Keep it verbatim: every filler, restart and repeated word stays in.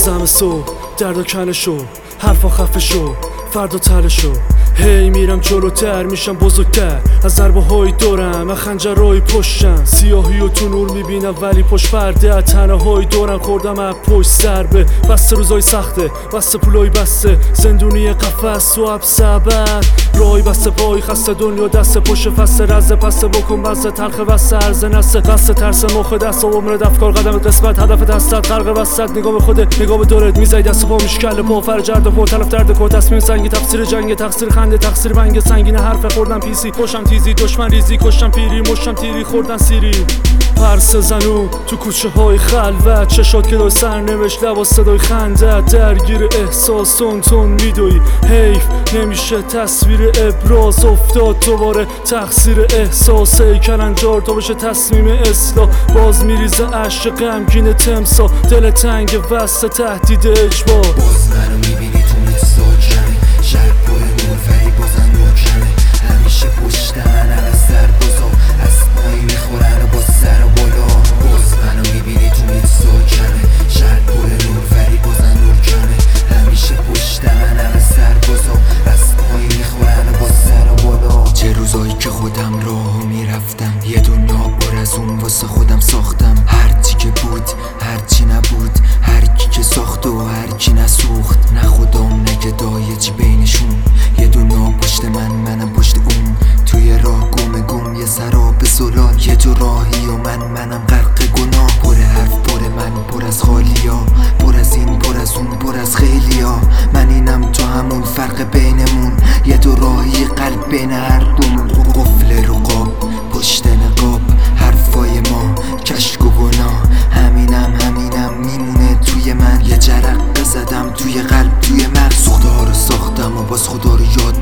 بازم صبح دردا کنه شو، حرفا خفه شو، فردا تله شو. هی میرم جلوتر میشم بزرگتر از ضربه های دورم، من خنجرهای پشتم، سیاهی و تو نور میبینم ولی پشت پرده تنه های دورم خوردم از پشت ضربه. بسته روزای سخته، بسته پولای بسته، زندونی قفس و عبسبت رای بسته پای خسته، دنیا دست پشت فسته، رزه پسته بکن بسته تلخ بسته عرض نسته، قصد ترس مخ دست و عمر دفکار قدم قسمت هدف دستت غرق وسط، نگاه به خودت نگاه به دورت، میزای دست پا میشکل پا فرجرد و پا تلف درد کو، تصمیم سنگی تفسیر جنگ تقصیر خنده تقصیر بنگ سنگین حرف خوردم پیسی، خوشم تیزی دشمن ریزی کشتم پیری مشتم تیری خوردن سیری، پرس زنو تو کوچه های خلوت، چشات که دای سرنوشت لباس صدای خندت، درگیر احساس تون تون میدوی، حیف نمیشه تصویر ابراز، افتاد دوباره تقصیر احساس، کلنجار تا بشه تصمیم اصلاح، باز میریزه عشق غمگین تمسا، دل تنگ وسط تهدید اجبار. باز منو میبینی تو مثل جنگ، شهر پر نور ولی بازم نور کمه، همیشه پشت من همه سر بزا، از پایی میخورن و با سر بالا. باز منو میبینی تو مثل جنگ، شهر پر نور ولی بازم نور کمه، همیشه پشت من همه سر بزا، از پایی میخورن و با سر بالا. چه روزایی که خودم راهو میرفتم، یه دنیا پر از اون واسه خودم ساختم، هرچی که بود هرچی نبود، هر کی که ساخت و هر کی نسوخت، نه خودم نه گدای چی بینشون، یه دنیا پشت من منم پشت اون، توی راه گم گم یه سراب زلال، یه جو راهی و من منم غرق گناه، پر حرف پر من پر از خالیا، پر از این پر از اون پر از خیلیا، من اینم تو همون فرق بینمون، یه دو راهی قلب بین هر دومون، قفل رقاب پشت نقاب، حرفای ما کشک و گناه، همینم همینم میمونه توی من، یه جرقه زدم توی قلب توی مغز، خدا رو ساختم و باز خدا رو یاد